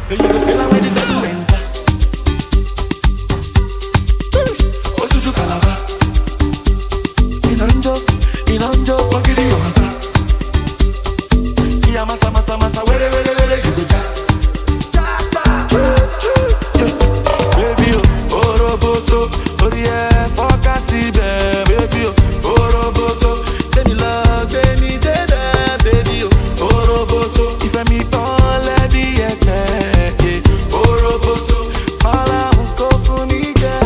So you go feel like when the devil enter. Oh, Juju Calabar. Inanjo, Bakiri Yamasa. Yamasa, masa, where, you go jack. Baby, oh, Roboto, oh, yeah, focus, baby, oh, Roboto. Then you love, then you did that, baby, oh, Roboto. If I meet all, let me get oh, Roboto. Mala, unko, funike.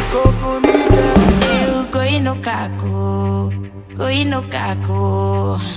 Go ino kako.